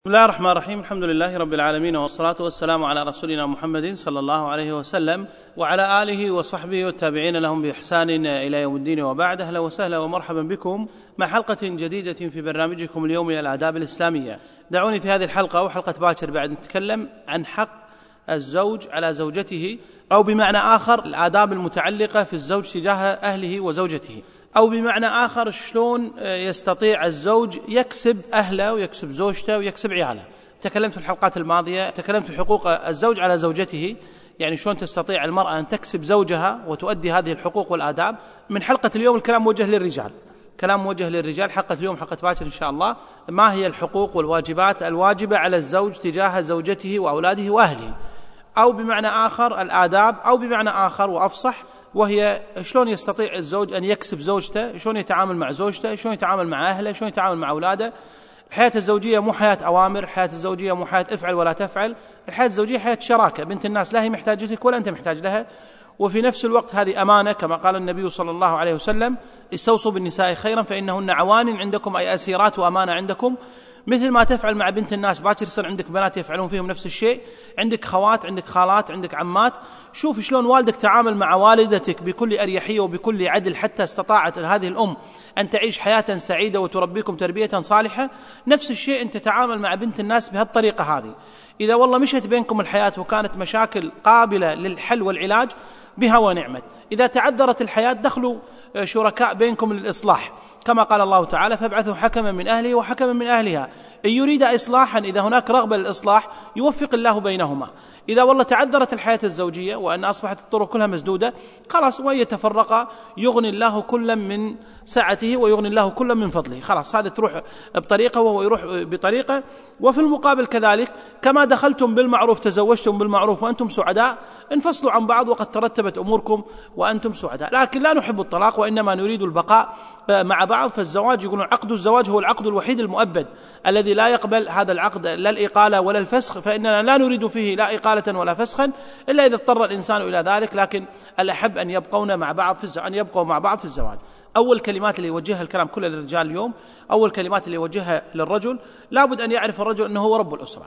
بسم الله الرحمن الرحيم. الحمد لله رب العالمين، والصلاة والسلام على رسولنا محمد صلى الله عليه وسلم وعلى آله وصحبه والتابعين لهم بإحسان إلى يوم الدين، وبعد. أهلا وسهلا ومرحبا بكم مع حلقة جديدة في برنامجكم اليومي الآداب الإسلامية. دعوني في هذه الحلقة وحلقة باكر بعد نتكلم عن حق الزوج على زوجته، أو بمعنى آخر الآداب المتعلقة في الزوج تجاه أهله وزوجته، أو بمعنى آخر شلون يستطيع الزوج يكسب أهله ويكسب زوجته ويكسب عياله. تكلمت في الحلقات الماضية، تكلمت في حقوق الزوج على زوجته، يعني شلون تستطيع المرأة أن تكسب زوجها وتؤدي هذه الحقوق والآداب. من حلقة اليوم الكلام موجه للرجال، كلام موجه للرجال. حلقة اليوم حلقة باكر إن شاء الله، ما هي الحقوق والواجبات الواجبة على الزوج تجاه زوجته وأولاده وأهله، أو بمعنى آخر الآداب، أو بمعنى آخر وأفصح وهي شلون يستطيع الزوج أن يكسب زوجته، شلون يتعامل مع زوجته، شلون يتعامل مع أهله، شلون يتعامل مع أولاده. الحياة الزوجية مو حياة أوامر، الحياة الزوجية مو حياة افعل ولا تفعل، الحياة الزوجية حياة شراكة. بنت الناس لا هي محتاجتك ولا أنت محتاج لها، وفي نفس الوقت هذه أمانة، كما قال النبي صلى الله عليه وسلم: استوصوا بالنساء خيرا فإنهن عوان عندكم، أي أسيرات وأمانة عندكم. مثل ما تفعل مع بنت الناس باكر يصير عندك بنات يفعلون فيهم نفس الشيء، عندك خوات، عندك خالات، عندك عمات. شوف شلون والدك تعامل مع والدتك بكل أريحية وبكل عدل، حتى استطاعت هذه الأم أن تعيش حياة سعيدة وتربيكم تربية صالحة. نفس الشيء أنت تتعامل مع بنت الناس بهالطريقة هذه. إذا والله مشت بينكم الحياة وكانت مشاكل قابلة للحل والعلاج بها ونعمت. إذا تعذرت الحياة دخلوا شركاء بينكم للإصلاح، كما قال الله تعالى: فابعثوا حكما من أهله وحكما من أهلها إن يريد إصلاحا. إذا هناك رغبة للإصلاح يوفق الله بينهما. إذا والله تعذرت الحياة الزوجية وأن أصبحت الطرق كلها مسدودة، خلاص، وإن يتفرقا يغني الله كلا من سعته ويغني الله كلا من فضله. خلاص، هذا تروح بطريقة وهو يروح بطريقة. وفي المقابل كذلك، كما دخلتم بالمعروف تزوجتم بالمعروف وأنتم سعداء، انفصلوا عن بعض وقد ترتبت أموركم وأنتم سعداء. لكن لا نحب الطلاق، وإنما نريد البقاء مع بعض. فالزواج، يقولون عقد الزواج هو العقد الوحيد المؤبد الذي لا يقبل هذا العقد لا الإقالة ولا الفسخ، فإننا لا نريد فيه لا إقالة ولا فسخا إلا إذا اضطر الإنسان إلى ذلك. لكن الأحب أن يبقون مع بعض أن يبقوا مع بعض في الزواج. أول كلمات اللي يوجهها الكلام كله للرجال اليوم، أول كلمات اللي يوجهها للرجل: لابد أن يعرف الرجل أنه هو رب الأسرة،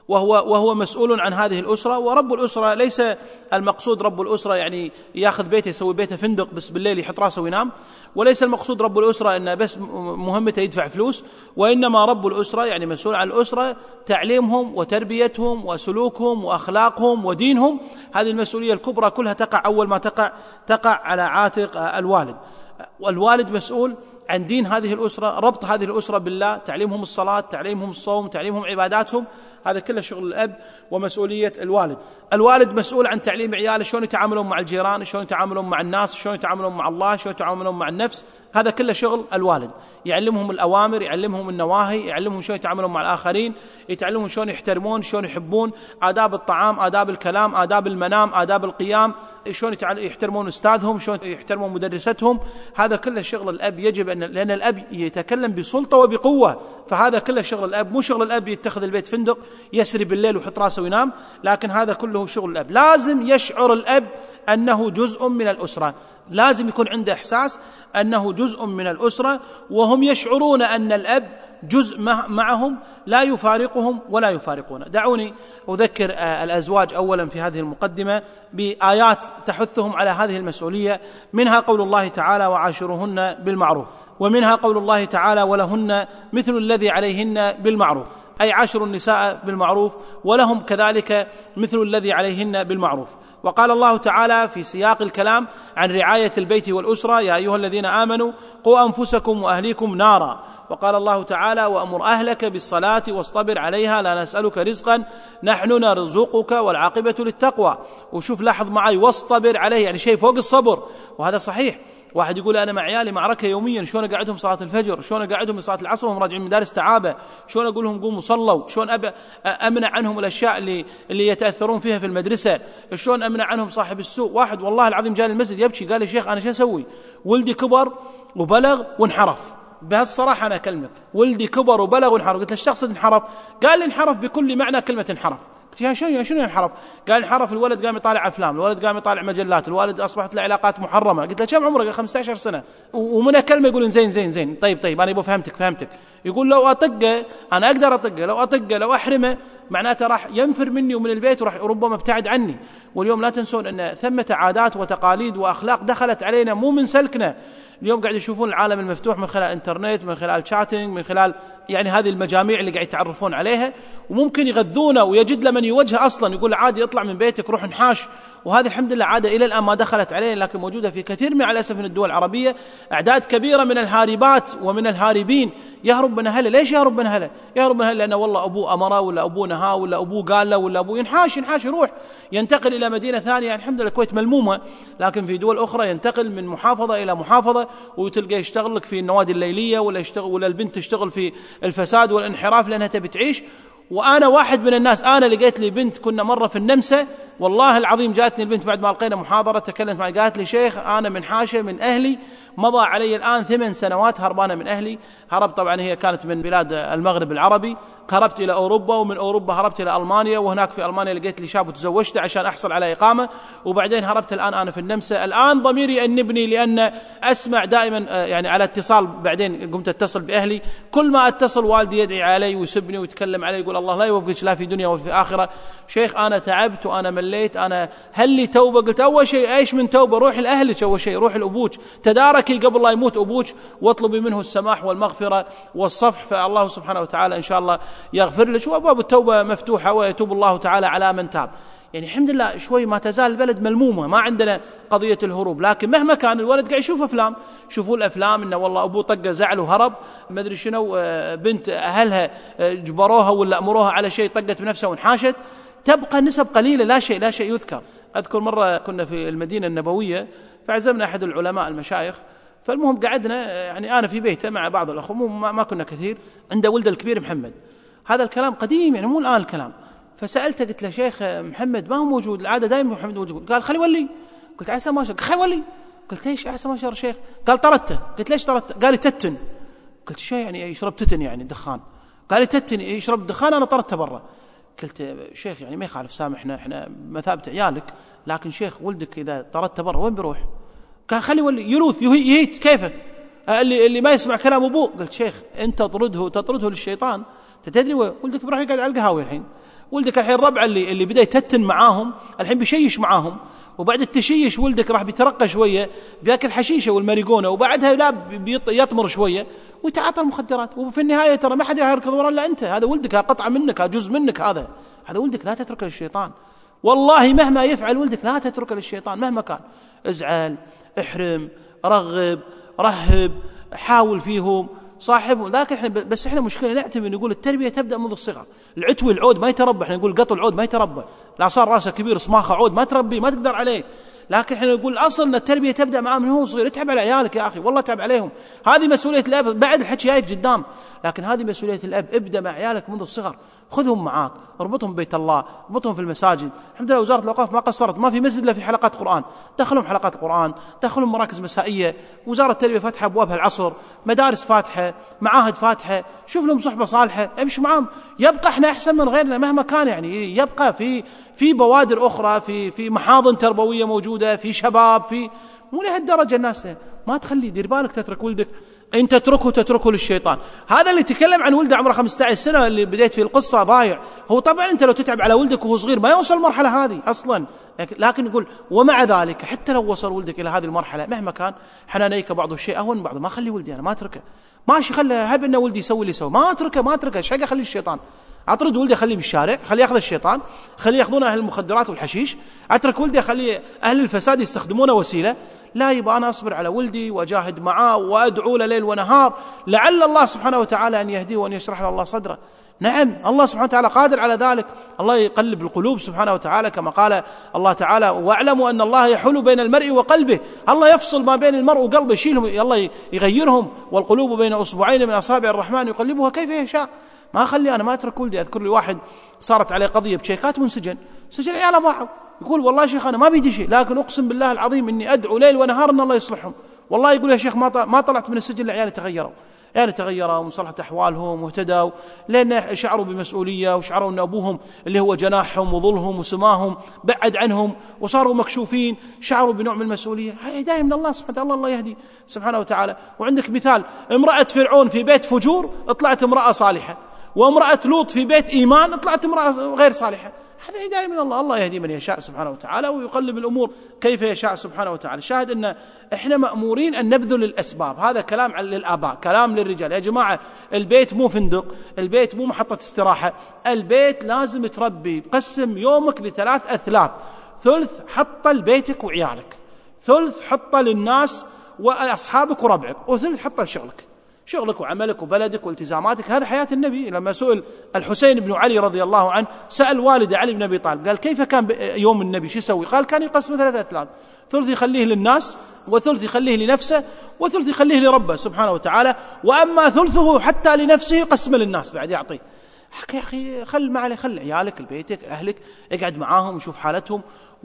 وهو مسؤول عن هذه الأسرة. ورب الأسرة ليس المقصود رب الأسرة يعني ياخذ بيته يسوي بيته فندق بس بالليل يحط راسه وينام، وليس المقصود رب الأسرة أنه بس مهمته يدفع فلوس، وإنما رب الأسرة يعني مسؤول عن الأسرة، تعليمهم وتربيتهم وسلوكهم وأخلاقهم ودينهم. هذه المسؤولية الكبرى كلها تقع أول ما تقع على عاتق الوالد. والوالد مسؤول عن دين هذه الأسرة، ربط هذه الأسرة بالله، تعليمهم الصلاة، تعليمهم الصوم، تعليمهم عباداتهم. هذا كله شغل الأب ومسؤولية الوالد. الوالد مسؤول عن تعليم عياله، شلون يتعاملون مع الجيران، شلون يتعاملون مع الناس، شلون يتعاملون مع الله، شلون يتعاملون مع النفس. هذا كله شغل الوالد. يعلمهم الأوامر، يعلمهم النواهي، يعلمهم شلون يتعاملون مع الآخرين، يتعلمهم شلون يحترمون، شلون يحبون، آداب الطعام، آداب الكلام، آداب المنام، آداب القيام، شلون يحترمون أستاذهم، شلون يحترمون مدرستهم. هذا كله شغل الأب. يجب لأن الأب يتكلم بسلطة وبقوة، فهذا كله شغل الأب. مو شغل الأب يتخذ البيت فندق يسري بالليل ويحط راسه وينام، لكن هذا كله شغل الأب. لازم يشعر الأب أنه جزء من الأسرة، لازم يكون عنده إحساس أنه جزء من الأسرة، وهم يشعرون أن الأب جزء معهم لا يفارقهم ولا يفارقون. دعوني أذكر الأزواج أولا في هذه المقدمة بآيات تحثهم على هذه المسؤولية. منها قول الله تعالى: وعاشروهن بالمعروف، ومنها قول الله تعالى: ولهن مثل الذي عليهن بالمعروف، أي عاشر النساء بالمعروف ولهم كذلك مثل الذي عليهن بالمعروف. وقال الله تعالى في سياق الكلام عن رعاية البيت والأسرة: يا أيها الذين آمنوا قوا أنفسكم وأهليكم نارا. وقال الله تعالى: وأمر أهلك بالصلاة واصطبر عليها لا نسألك رزقا نحن نرزقك والعاقبة للتقوى. وشوف لاحظ معي واصطبر عليه، يعني شيء فوق الصبر، وهذا صحيح. واحد يقول: أنا مع عيالي معركة يوميا، شلون أقعدهم صلاة الفجر، شلون أقعدهم صلاة العصر وهم راجعين من مدارس تعابة، شلون أقول لهم قوموا صلوا، شلون أمنع عنهم الأشياء اللي يتأثرون فيها في المدرسة، شلون أمنع عنهم صاحب السوء. واحد والله العظيم جاء المسجد يبكي، قال لي: شيخ أنا شو أسوي؟ ولدي كبر وبلغ وانحرف. بهالصراحة أنا أكلمك، ولدي كبر وبلغ وانحرف. قلت له: الشخص انحرف؟ قال لي: انحرف بكل معنى كلمة انحرف. قلت يا شنو ينحرف؟ قال انحرف الولد قام يطالع أفلام، الولد قام يطالع مجلات، الولد أصبحت له علاقات محرمة. قلت له كم عمرك؟ 15 سنة. ومن كلمة يقول زين طيب أنا فهمتك. يقول لو أطقه أنا أقدر أطقه، لو أطقه لو أحرمه معناته راح ينفر مني ومن البيت وراح ربما ابتعد عني. واليوم لا تنسون أن ثمة عادات وتقاليد وأخلاق دخلت علينا مو من سلكنا. اليوم قاعد يشوفون العالم المفتوح من خلال الانترنت، من خلال شاتنج، من خلال يعني هذه المجاميع اللي قاعد يتعرفون عليها، وممكن يغذونه ويجد له من يوجهه أصلا يقول عادي يطلع من بيتك روح نحاش. وهذه الحمد لله عادة إلى الآن ما دخلت علينا، لكن موجودة في كثير مع الأسف من الدول العربية. أعداد كبيرة من الهاربات ومن الهاربين يهرب من أهله. ليش يهرب من أهله؟ يهرب من أهله لأنه والله أبوه أمره ولا أبوه نهاه ولا أبوه قال له ولا أبوه ينحاش يروح ينتقل إلى مدينة ثانية. يعني الحمد لله الكويت ملمومة، لكن في دول أخرى ينتقل من محافظة إلى محافظة، وتلقى يشتغل لك في النوادي الليلية ولا البنت تشتغل في الفساد والانحراف لأنها تبي تعيش. وأنا واحد من الناس، أنا لقيت لي بنت كنا مرة في النمسا والله العظيم، جاتني البنت بعد ما لقينا محاضرة تكلمت معي قالت لي شيخ أنا من حاشة من أهلي، مضى علي الآن 8 سنوات هربانة من أهلي. هربت طبعا هي كانت من بلاد المغرب العربي، هربت إلى أوروبا، ومن أوروبا هربت إلى ألمانيا، وهناك في ألمانيا لقيت لي شاب وتزوجته عشان أحصل على إقامة، وبعدين هربت الآن أنا في النمسا. الآن ضميري يأنبني لأن أسمع دائما يعني على اتصال، بعدين قمت أتصل بأهلي، كل ما أتصل والدي يدعي علي ويسبني ويتكلم علي يقول الله لا يوفقك لا في دنيا ولا في آخرة. شيخ أنا تعبت وأنا مليت، أنا هل لي توبة؟ قلت أول شيء إيش من توبة؟ روحي لأهلك، أول شيء روحي لأبوك، تداركي قبل لا يموت أبوك واطلبي منه السماح والمغفرة والصفح، فالله سبحانه وتعالى إن شاء الله يغفر لك، وأبواب التوبة مفتوحة ويتوب الله تعالى على من تاب. يعني الحمد لله شوي ما تزال البلد ملمومة، ما عندنا قضية الهروب، لكن مهما كان الولد قاعد يشوف أفلام، شوفوا الأفلام إنه والله أبوه طقه زعل وهرب ما أدري شنو، بنت أهلها جبروها ولا أمروها على شيء طقت بنفسها وانحاشت. تبقى نسب قليلة، لا شيء يذكر. أذكر مرة كنا في المدينة النبوية فعزمنا أحد العلماء المشايخ، فالمهم قعدنا يعني أنا في بيته مع بعض الأخوة ما كنا كثير، عنده ولده الكبير محمد. هذا الكلام قديم يعني مو الآن الكلام. فسألته قلت له شيخ محمد ما هو موجود، العادة دائما محمد موجود. قال خلي ولي. قلت عسى ما شاء خلي ولي. قلت ليش عسى ما شاء شيخ؟ قال طردته. قلت ليش طردته؟ قال يتتن. قلت شو يعني يشرب تتن يعني دخان؟ قال يتتن يشرب دخان أنا طردته برا. قلت شيخ يعني ما يخالف سامحنا احنا مثابة عيالك، لكن شيخ ولدك إذا طردته برا وين بيروح؟ قال خلي ولي يلوث يهيج كيفه اللي ما يسمع كلام أبوه. قلت شيخ أنت تطرده للشيطان، تدري ولدك بيروح يقعد على القهاوي الحين، ولدك الحين الربع اللي بدأ يتتن معاهم الحين بيشيش معاهم، وبعد التشيش ولدك راح بيترقى شوية بياكل حشيشة والماريجونة، وبعدها لا يطمر شوية ويتعاطى المخدرات، وفي النهاية ترى ما حد يركض ورا إلا أنت. هذا ولدك قطعة منك، جزء منك، هذا ولدك لا تتركه للشيطان. والله مهما يفعل ولدك لا تتركه للشيطان مهما كان، ازعل احرم رغب رهب حاول فيهم صاحبهم. لكن احنا مشكلة نعتمد نقول التربية تبدأ منذ الصغر. العتوي العود ما يتربى، احنا نقول قط العود ما يتربى، لا صار راسه كبير صماخه عود ما تربيه ما تقدر عليه. لكن احنا نقول اصل ان التربية تبدأ معاه من هو صغير. اتعب على عيالك يا اخي، والله اتعب عليهم، هذه مسؤولية الاب. بعد الحكي جايك قدام، لكن هذه مسؤولية الاب. ابدأ مع عيالك منذ الصغر، خذهم معاك، اربطهم ببيت الله، اربطهم في المساجد. الحمد لله وزارة الأوقاف ما قصرت، ما في مسجد الا في حلقات قرآن، دخلهم حلقات القرآن، دخلهم مراكز مسائية. وزارة التربية فاتحة أبوابها العصر، مدارس فاتحة، معاهد فاتحة، شوف لهم صحبة صالحة امشي معهم. يبقى احنا أحسن من غيرنا مهما كان، يعني يبقى في بوادر أخرى، في محاضن تربوية موجودة، في شباب، مو لهالدرجة الناس ما تخلي. دير بالك تترك ولدك، إن تتركه للشيطان. هذا اللي تكلم عن ولده عمره 15 سنة اللي بديت في القصة ضايع. هو طبعا أنت لو تتعب على ولدك وهو صغير ما يوصل المرحلة هذه أصلا، لكن نقول ومع ذلك حتى لو وصل ولدك إلى هذه المرحلة مهما كان حنانيك بعض الشيء أهون بعض. ما خلي ولدي أنا ما أتركه، ماشي خلي هب إنه ولدي يسوي اللي يسوي، ما أتركه إيش حاجة. خلي الشيطان، أطرد ولدي خليه بالشارع، خليه يأخذ الشيطان، خليه يأخذون أهل المخدرات والحشيش. أترك ولدي خليه أهل الفساد يستخدمونه وسيلة. لا، يبقى أنا أصبر على ولدي وأجاهد معاه وأدعو له ليل ونهار، لعل الله سبحانه وتعالى أن يهديه وأن يشرح له الله صدره. نعم الله سبحانه وتعالى قادر على ذلك، الله يقلب القلوب سبحانه وتعالى كما قال الله تعالى واعلموا أن الله يحول بين المرء وقلبه. الله يفصل ما بين المرء وقلبه، يشيلهم، الله يغيرهم. والقلوب بين أصبعين من أصابع الرحمن يقلبها كيف يشاء. ما أخلي أنا ما أترك ولدي. أذكر لي واحد صارت عليه قضية بشيكات من سجن عياله ضاعوا، يقول والله شيخ أنا ما بيدي شيء، لكن أقسم بالله العظيم إني أدعو ليل ونهار أن الله يصلحهم. والله يقول يا شيخ ما طلعت من السجن لعيالي تغيروا. يعني تغيروا وصلحت أحوالهم واهتدوا، لأن شعروا بمسؤولية وشعروا أن أبوهم اللي هو جناحهم وظلهم وسماهم بعد عنهم وصاروا مكشوفين، شعروا بنوع من المسؤولية. هذه هداية من الله سبحانه وتعالى، الله يهدي سبحانه وتعالى. وعندك مثال امرأة فرعون في بيت فجور طلعت امرأة صالحة، وامرأة لوط في بيت إيمان طلعت امرأة غير صالحة. هذا هداية من الله، الله يهدي من يشاء سبحانه وتعالى ويقلب الأمور كيف يشاء سبحانه وتعالى. شاهد أن إحنا مأمورين أن نبذل الأسباب. هذا كلام للآباء، كلام للرجال. يا جماعة البيت مو فندق، البيت مو محطة استراحة، البيت لازم تربي. قسم يومك لثلاث أثلاث: ثلث حطه لبيتك وعيالك، ثلث حطه للناس وأصحابك وربعك، وثلث حطه لشغلك، شغلك وعملك وبلدك والتزاماتك. هذا حياة النبي. لما سئل الحسين بن علي رضي الله عنه، سأل والده علي بن أبي طالب قال كيف كان يوم النبي، شو يسوي؟ قال كان يقسم ثلاثة أثلاث: ثلث يخليه للناس، وثلث يخليه لنفسه، وثلث يخليه لربه سبحانه وتعالى. وأما ثلثه حتى لنفسه قسم للناس بعد يعطيه. يا أخي خل عيالك لبيتك أهلك، اقعد معاهم وشوف حالتهم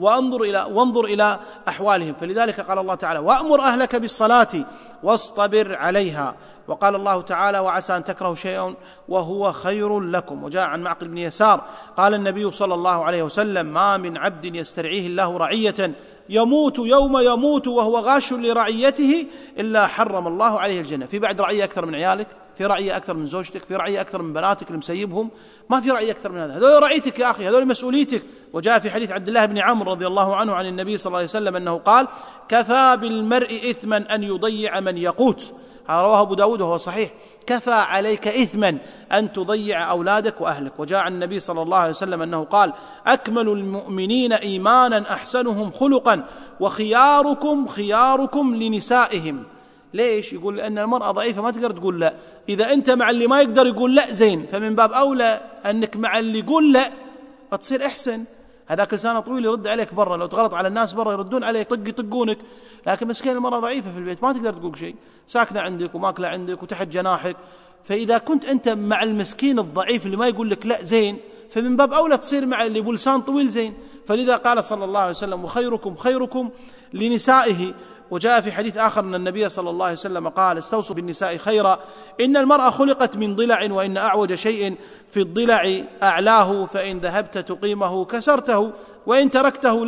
وانظر إلى أحوالهم. فلذلك قال الله تعالى: وأمر أهلك بالصلاة واصطبر عليها. وقال الله تعالى: وعسى أن تكرهوا شيئا وهو خير لكم. وجاء عن معقل بن يسار قال النبي صلى الله عليه وسلم: ما من عبد يسترعيه الله رعية يموت يوم يموت وهو غاش لرعيته إلا حرم الله عليه الجنة. في بعد رعية أكثر من عيالك، في رعية أكثر من زوجتك، في رعية أكثر من بناتك اللي مسيبهم، ما في رعية أكثر من هذا. هذول رعيتك يا أخي، هذول مسؤوليتك. وجاء في حديث عبد الله بن عمرو رضي الله عنه عن النبي صلى الله عليه وسلم أنه قال: كفى بالمرء إثما أن يضيع من يقوت. هذا رواه أبو داود وهو صحيح. كفى عليك إثما أن تضيع أولادك وأهلك. وجاء عن النبي صلى الله عليه وسلم أنه قال: أكمل المؤمنين إيمانا أحسنهم خلقا وخياركم خياركم لنسائهم. ليش؟ يقول لأن المرأة ضعيفة ما تقدر تقول لا. إذا أنت مع اللي ما يقدر يقول لا زين، فمن باب أولى أنك مع اللي يقول لا تصير أحسن. هذاك لسانه طويل يرد عليك برا، لو تغلط على الناس برا يردون عليك يطقونك. لكن مسكين المرأة ضعيفة في البيت ما تقدر تقول شيء، ساكنة عندك وماكلة عندك وتحت جناحك. فإذا كنت أنت مع المسكين الضعيف اللي ما يقول لك لا زين، فمن باب أولى تصير مع اللي بلسان طويل زين. فلذا قال صلى الله عليه وسلم: وخيركم خيركم لنسائه. وجاء في حديث آخر أن النبي صلى الله عليه وسلم قال: استوصوا بالنساء خيرا، إن المرأة خلقت من ضلع، وإن أعوج شيء في الضلع أعلاه، فإن ذهبت تقيمه كسرته، وإن تركته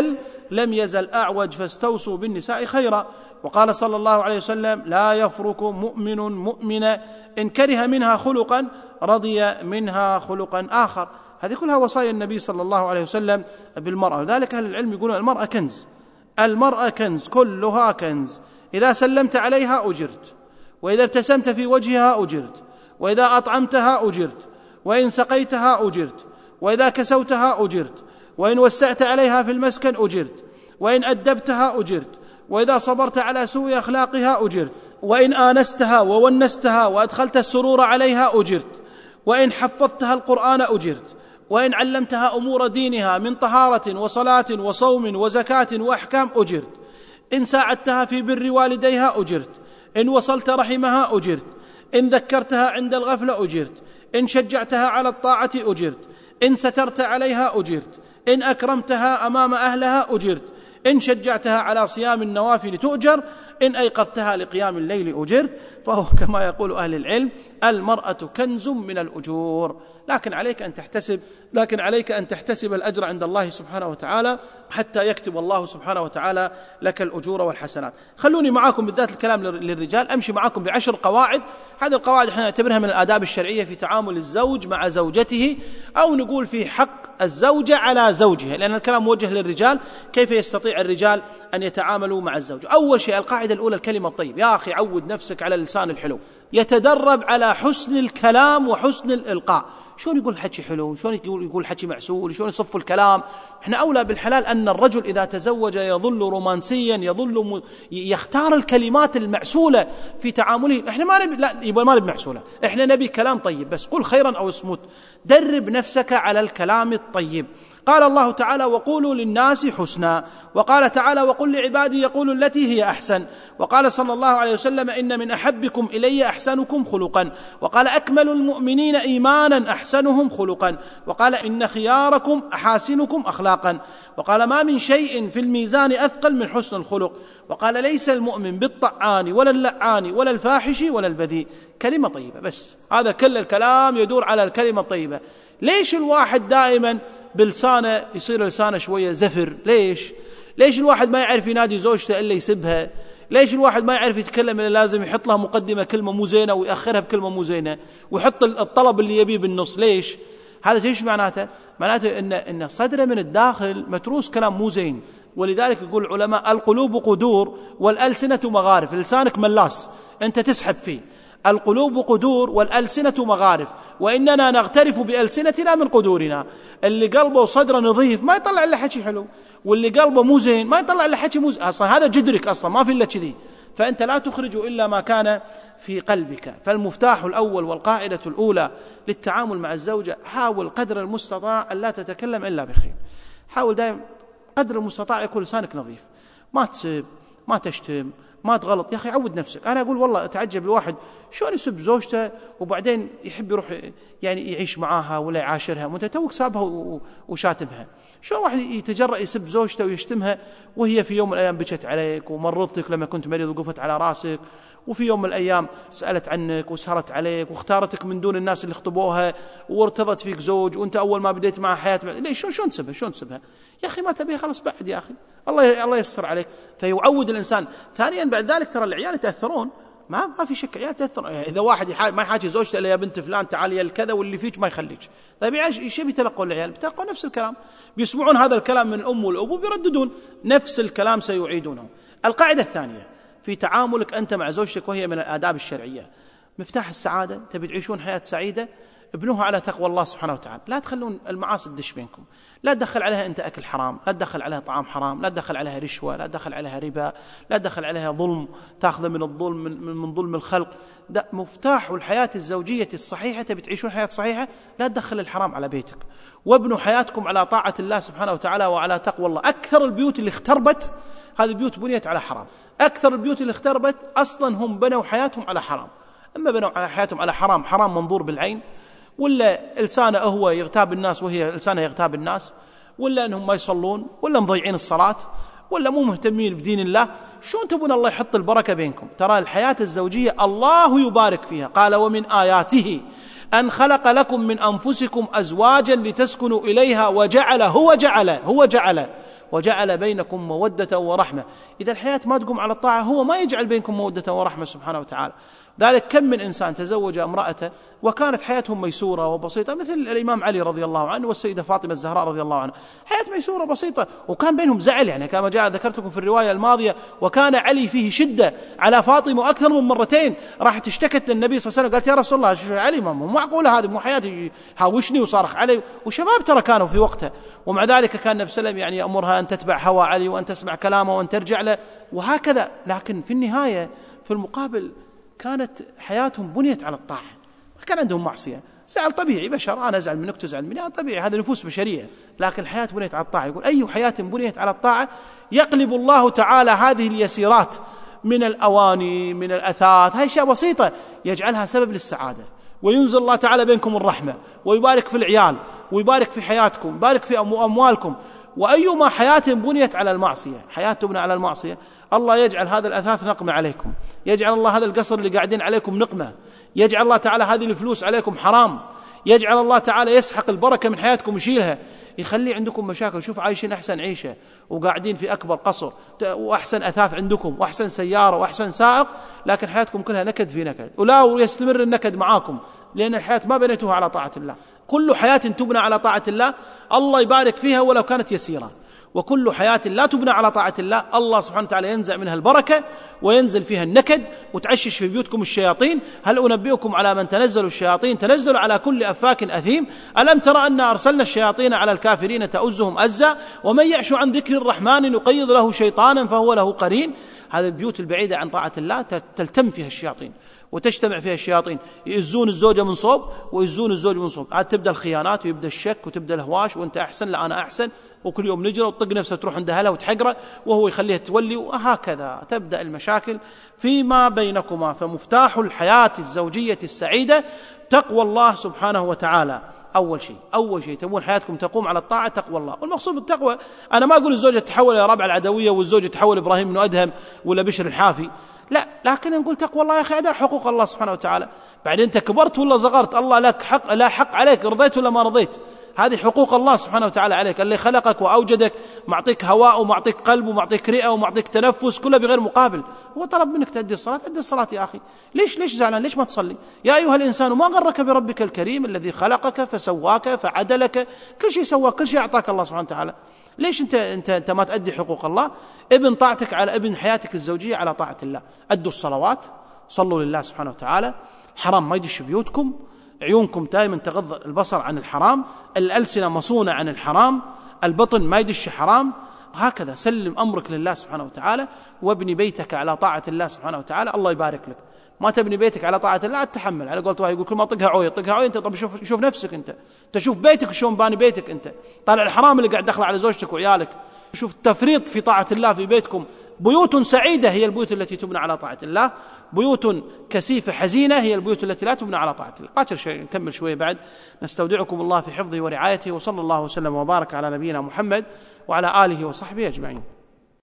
لم يزل أعوج، فاستوصوا بالنساء خيرا. وقال صلى الله عليه وسلم: لا يفرق مؤمن مؤمنا إن كره منها خلقا رضي منها خلقا آخر. هذه كلها وصايا النبي صلى الله عليه وسلم بالمرأة. لذلك أهل العلم يقولون المرأة كنز، المرأة كنز، كلها كنز. إذا سلمت عليها أجرت، وإذا ابتسمت في وجهها أجرت، وإذا أطعمتها أجرت، وإن سقيتها أجرت، وإذا كسوتها أجرت، وإن وسعت عليها في المسكن أجرت، وإن أدبتها أجرت، وإذا صبرت على سوء أخلاقها أجرت، وإن آنستها وونستها وأدخلت السرور عليها أجرت، وإن حفظتها القرآن أجرت، وإن علمتها أمور دينها من طهارة وصلاة وصوم وزكاة وأحكام أجرت، إن ساعدتها في بر والديها أجرت، إن وصلت رحمها أجرت، إن ذكرتها عند الغفلة أجرت، إن شجعتها على الطاعة أجرت، إن سترت عليها أجرت، إن أكرمتها أمام أهلها أجرت، إن شجعتها على صيام النوافل تؤجر، إن أيقظتها لقيام الليل أجرت. فهو كما يقول أهل العلم: المرأة كنز من الأجور. لكن عليك أن تحتسب الأجر عند الله سبحانه وتعالى حتى يكتب الله سبحانه وتعالى لك الأجور والحسنات. خلوني معاكم بالذات الكلام للرجال أمشي معاكم ب10 قواعد. هذه القواعد احنا نعتبرها من الآداب الشرعية في تعامل الزوج مع زوجته، أو نقول في حق الزوجة على زوجها، لأن الكلام موجه للرجال. كيف يستطيع الرجال أن يتعاملوا مع الزوج؟ أول شيء القاعدة الأولى الكلمة الطيب. يا أخي عود نفسك على اللسان الحلو، يتدرب على حسن الكلام وحسن الإلقاء. شلون يقول حكي حلو، شلون يقول حكي معسول، شلون يصف الكلام. احنا أولى بالحلال أن الرجل إذا تزوج يظل رومانسيا، يظل يختار الكلمات المعسولة في تعامله. احنا ما نبي معسولة، احنا نبي كلام طيب بس، قل خيرا أو اصمت. درب نفسك على الكلام الطيب. قال الله تعالى: وقولوا للناس حسنا. وقال تعالى: وقل لعبادي يقولوا التي هي أحسن. وقال صلى الله عليه وسلم: إن من أحبكم إلي أحسنكم خلقا. وقال: أكمل المؤمنين إيمانا أحسنهم خلقا. وقال: إن خياركم أحاسنكم أخلاقا. وقال: ما من شيء في الميزان أثقل من حسن الخلق. وقال: ليس المؤمن بالطعان ولا اللعان ولا الفاحش ولا البذيء. كلمة طيبة بس، هذا كل الكلام يدور على الكلمة الطيبة. ليش الواحد دائما بلسانه يصير لسانه شوية زفر؟ ليش الواحد ما يعرف ينادي زوجته إلا يسبها؟ ليش الواحد ما يعرف يتكلم إلا لازم يحط لها مقدمة كلمة مو زينة ويأخرها بكلمة مو زينة ويحط الطلب اللي يبيه بالنص؟ ليش؟ هذا ايش معناته؟ معناته ان صدره من الداخل متروس كلام مو زين. ولذلك يقول العلماء: القلوب قدور والألسنة مغارف. لسانك ملاس انت تسحب فيه. القلوب قدور والألسنة مغارف، وإننا نغترف بألسنتنا من قدورنا. اللي قلبه وصدره نظيف ما يطلع إلا حكي حلو، واللي قلبه مو زين ما يطلع إلا حكي مو زين. أصلا هذا جدرك أصلا ما في إلا كذي، فأنت لا تخرج إلا ما كان في قلبك. فالمفتاح الأول والقاعدة الأولى للتعامل مع الزوجة: حاول قدر المستطاع أن لا تتكلم إلا بخير. حاول دائما قدر المستطاع يكون لسانك نظيف، ما تسب، ما تشتم، ما تغلط. يا أخي عود نفسك. أنا أقول والله أتعجب الواحد شلون يسب زوجته وبعدين يحب يروح يعني يعيش معاها ولا يعاشرها، وانت توك سابها وشاتمها. شلون واحد يتجرأ يسب زوجته ويشتمها وهي في يوم من الأيام بكت عليك ومرضتك لما كنت مريض وقفت على راسك، وفي يوم من الأيام سألت عنك وسهرت عليك واختارتك من دون الناس اللي خطبوها وارتضت فيك زوج، وانت أول ما بديت معها حياة ليش شلون تسبها؟ يا أخي ما تبيه خلاص بعد يا أخي، الله يستر عليك. فيعود الإنسان. ثانيا بعد ذلك ترى العيال يتأثرون، ما في شك عيال تأثر. إذا واحد ما يحاكي زوجته إلا: يا بنت فلان تعالي الكذا واللي فيك ما يخليك. طيب ايش بيتلقوا العيال؟ بيتلقوا نفس الكلام، بيسمعون هذا الكلام من الأم والأبو وبيرددون نفس الكلام سيعيدونه. القاعدة الثانية في تعاملك أنت مع زوجتك وهي من الآداب الشرعية: مفتاح السعادة. تبي تعيشون حياة سعيدة ابنوها على تقوى الله سبحانه وتعالى. لا تخلون المعاصي تدش بينكم، لا تدخل عليها أنت أكل حرام، لا تدخل عليها طعام حرام، لا تدخل عليها رشوة، لا تدخل عليها ربا، لا تدخل عليها ظلم تأخذ من الظلم من ظلم الخلق. ده مفتاح الحياة الزوجية الصحيحة. تبي تعيشون حياة صحيحة لا تدخل الحرام على بيتك، وابنوا حياتكم على طاعة الله سبحانه وتعالى وعلى تقوى الله. أكثر البيوت اللي اختربت هذه بيوت بنيت على حرام. أكثر البيوت اللي اختربت أصلا هم بنوا حياتهم على حرام. أما بنوا على حياتهم على حرام منظور بالعين، ولا لسانه هو يغتاب الناس وهي لسانه يغتاب الناس، ولا أنهم ما يصلون، ولا مضيعين الصلاة، ولا مو مهتمين بدين الله، شلون تبون الله يحط البركة بينكم؟ ترى الحياة الزوجية الله يبارك فيها. قال: ومن آياته أن خلق لكم من أنفسكم أزواجا لتسكنوا إليها وجعل بينكم مودة ورحمة. إذا الحياة ما تقوم على الطاعة هو ما يجعل بينكم مودة ورحمة سبحانه وتعالى. ذلك كم من إنسان تزوج امرأته وكانت حياتهم ميسورة وبسيطة، مثل الإمام علي رضي الله عنه والسيدة فاطمة الزهراء رضي الله عنها، حياة ميسورة بسيطة، وكان بينهم زعل يعني كما جاء ذكرت لكم في الرواية الماضية. وكان علي فيه شدة على فاطمة أكثر من مرتين، راحت اشتكت للنبي صلى الله عليه وسلم قالت: يا رسول الله شو علي مو معقولة هذه، مو حياتي، هاوشني وصارخ علي، وشباب ترى كانوا في وقتها. ومع ذلك كان النبي صلى الله عليه وسلم يعني يأمرها أن تتبع هوى علي وأن تسمع كلامه وأن ترجع له وهكذا. لكن في النهاية في المقابل كانت حياتهم بنيت على الطاعة، ما كان عندهم معصية. زعل طبيعي، بشر، أنا أزعل منك تزعل مني، طبيعي، هذا نفوس بشرية، لكن الحياة بنيت على الطاعة. يقول: أي حياة بنيت على الطاعة يقلب الله تعالى هذه اليسيرات من الأواني من الأثاث، هاي أشياء بسيطة، يجعلها سبب للسعادة، وينزل الله تعالى بينكم الرحمة، ويبارك في العيال، ويبارك في حياتكم، يبارك في أموالكم. وأيما حياة بنيت على المعصية، حياة تبنى على المعصية، الله يجعل هذا الأثاث نقمة عليكم، يجعل الله هذا القصر اللي قاعدين عليكم نقمة، يجعل الله تعالى هذه الفلوس عليكم حرام، يجعل الله تعالى يسحق البركة من حياتكم يشيلها، يخلي عندكم مشاكل. شوف عايشين أحسن عيشة وقاعدين في أكبر قصر وأحسن أثاث عندكم وأحسن سيارة وأحسن سائق، لكن حياتكم كلها نكد في نكد، ولا يستمر النكد معاكم، لأن الحياة ما بنيتوها على طاعة الله. كل حياة تبنى على طاعة الله الله يبارك فيها ولو كانت يسيرة، وكل حياة لا تبنى على طاعة الله الله سبحانه وتعالى ينزع منها البركة وينزل فيها النكد وتعشش في بيوتكم الشياطين. هل أنبئكم على من تنزل الشياطين؟ تنزل على كل أفاك أثيم. ألم ترى أن أرسلنا الشياطين على الكافرين تؤزهم أزا ومن يعش عن ذكر الرحمن نقيض له شيطانا فهو له قرين. هذه البيوت البعيدة عن طاعة الله تلتم فيها الشياطين وتجتمع فيها الشياطين، يؤزون الزوجة من صوب ويؤزون الزوج من صوب، عاد تبدأ الخيانات ويبدأ الشك وتبدأ الهواش، وانت أحسن لا أنا أحسن، وكل يوم نجرة وتطق نفسها تروح عند أهلها وتحقره وهو يخليها تولي، وهكذا تبدأ المشاكل فيما بينكما. فمفتاح الحياة الزوجية السعيدة تقوى الله سبحانه وتعالى. أول شيء تبون حياتكم تقوم على الطاعة تقوى الله. والمقصود بالتقوى أنا ما أقول الزوجة تحول إلى رابعة العدوية والزوجة تحول إبراهيم بن أدهم ولا بشر الحافي، لا، لكن نقول تقوى الله يا أخي أداء حقوق الله سبحانه وتعالى. بعدين أنت كبرت ولا صغرت، الله لك حق لا حق عليك، رضيت ولا ما رضيت، هذه حقوق الله سبحانه وتعالى عليك. اللي خلقك وأوجدك، معطيك هواء ومعطيك قلب ومعطيك رئة ومعطيك تنفس، كله بغير مقابل. هو طلب منك تأدي الصلاة، أدي الصلاة يا أخي. ليش زعلان؟ ليش ما تصلي؟ يا أيها الإنسان ما غرك بربك الكريم الذي خلقك فسواك فعدلك، كل شيء سواك، كل شيء أعطاك الله سبحانه وتعالى. ليش انت ما تأدي حقوق الله؟ ابن طاعتك على ابن حياتك الزوجية على طاعة الله. أدوا الصلوات، صلوا لله سبحانه وتعالى، حرام ما يدش بيوتكم، عيونكم دائما تغض البصر عن الحرام، الألسنة مصونة عن الحرام، البطن ما يدش حرام. هكذا سلم أمرك لله سبحانه وتعالى، وابني بيتك على طاعة الله سبحانه وتعالى، الله يبارك لك. ما تبني بيتك على طاعة الله تحمل. على قولت واحد يقول كل ما طقها عوي طقها عوي. انت طب شوف نفسك، انت شوف بيتك شلون باني بيتك، انت طالع الحرام اللي قاعد دخل على زوجتك وعيالك. شوف التفريط في طاعة الله في بيتكم. بيوت سعيدة هي البيوت التي تبنى على طاعة الله، بيوت كثيفة حزينة هي البيوت التي لا تبنى على طاعة الله. باكر شيء نكمل شوية بعد. نستودعكم الله في حفظه ورعايته، وصلى الله وسلم وبارك على نبينا محمد وعلى آله وصحبه أجمعين.